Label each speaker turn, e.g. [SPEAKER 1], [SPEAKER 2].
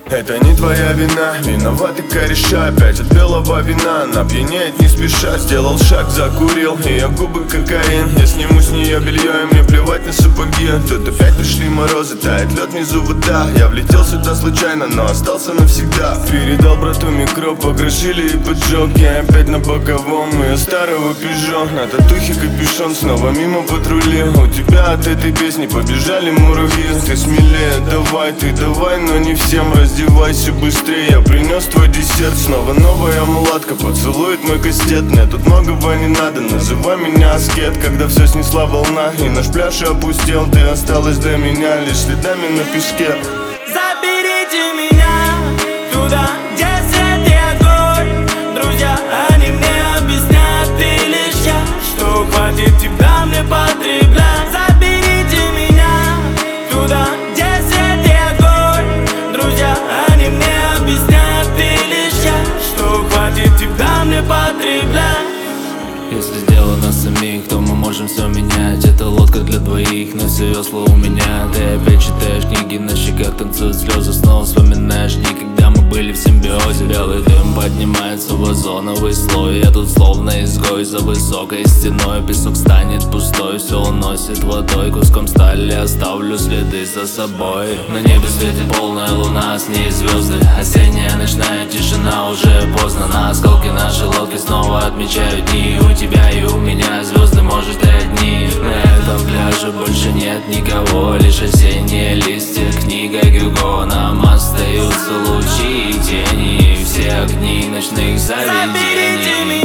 [SPEAKER 1] Это не твоя вина, виноваты кореша. Опять от белого вина, она пьянеет не спеша. Сделал шаг, закурил, ее губы кокаин. Я сниму с нее белье, и мне плевать на сапоги. Тут опять пришли морозы, тает лед внизу вода. Я влетел сюда случайно, но остался навсегда. Передал брату микро, покрошили и поджег. Я опять на боковом ее старого пижо. На татухе капюшон, снова мимо патрули. У тебя от этой песни побежали муравьи. Ты смелее, давай, ты давай, но не всем. Раздевайся быстрее, я принес твой десерт. Снова новая мулатка поцелует мой кастет. Мне тут многого не надо, называй меня аскет. Когда все снесла волна и наш пляж опустел, ты осталась для меня лишь следами на песке.
[SPEAKER 2] Заберите меня туда, где свет и огонь. Друзья, они мне объяснят, ты лишь я, что хватит тебя мне потреблять. Заберите меня туда, где свет и огонь. Друзья, они мне объяснят, ты лишь я, что хватит тебя мне потреблять.
[SPEAKER 3] Если дело нас самих, то мы можем все менять. Это лодка для двоих, но все весла у меня. Ты опять читаешь книги, на щеках танцуют слезы. Снова вспоминаешь дни, когда мы были в симбиозе. Белый дым поднимается в озоновый слой. Я тут словно изгой за высокой стеной. Песок станет пустой, все уносит водой. Куском стали оставлю следы за собой. На небе светит полная луна, с ней звезды. Осенняя ночная тишина, уже поздно. На осколки нашей лодки снова отмечают дни. У тебя и у меня звезды, может, и одни. На этом пляже больше нет никого, лишь осенние листья, книга Гюго. Нам остаются лучи и тени, все огни ночных заведений.